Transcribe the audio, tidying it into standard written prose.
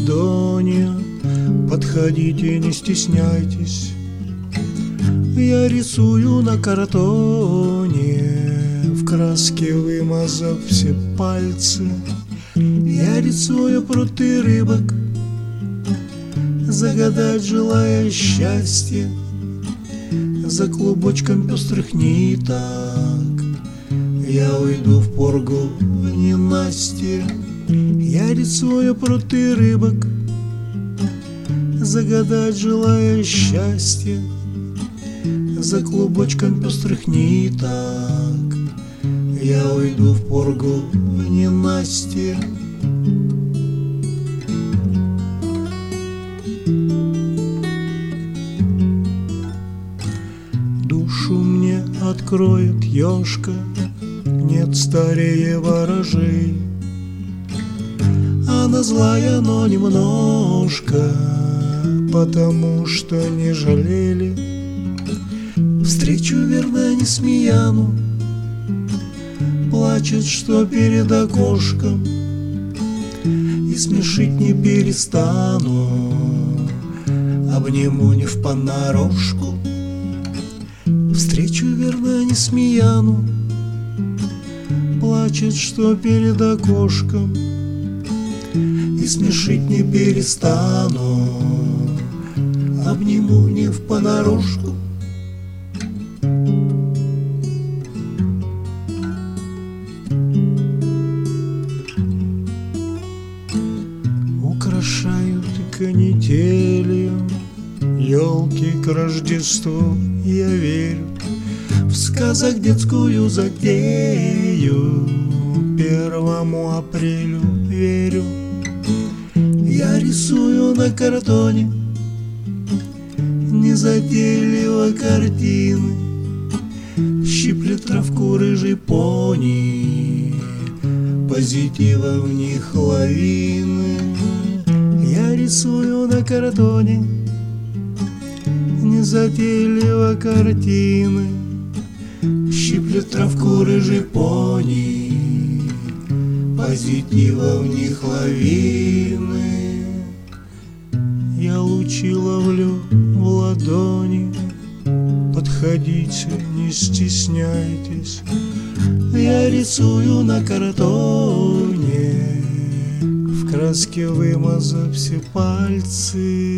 ладони, подходите, не стесняйтесь. Я рисую на картоне, в краске вымазав все пальцы. Я рисую пруты рыбок, загадать желая счастье. За клубочком пестрых ниток я уйду в поргу в ненастье. Я рисую пруты рыбок, загадать желая счастье. За клубочком пестрых ниток я уйду в поргу в ненастье. Душу мне откроет ёшка, нет старее ворожей. Она злая, но немножко, потому что не жалели. Встречу верно Несмеяну, плачет, что перед окошком, и смешить не перестану, обниму не впонарошку. Встречу верно Несмеяну, плачет, что перед окошком, и смешить не перестану, обниму не впонарошку. Украшают канителью елки к Рождеству. Я верю в сказок детскую затею, 1 апрелю верю. Я рисую на картоне незатейливо картины, щиплет травку рыжий пони, позитива в них лавины. Я рисую на картоне незатейливо картины, щиплет травку рыжий пони, позитива в них лавины. Я лучи ловлю в ладони, подходите, не стесняйтесь. Я рисую на картоне, в краске вымазав все пальцы.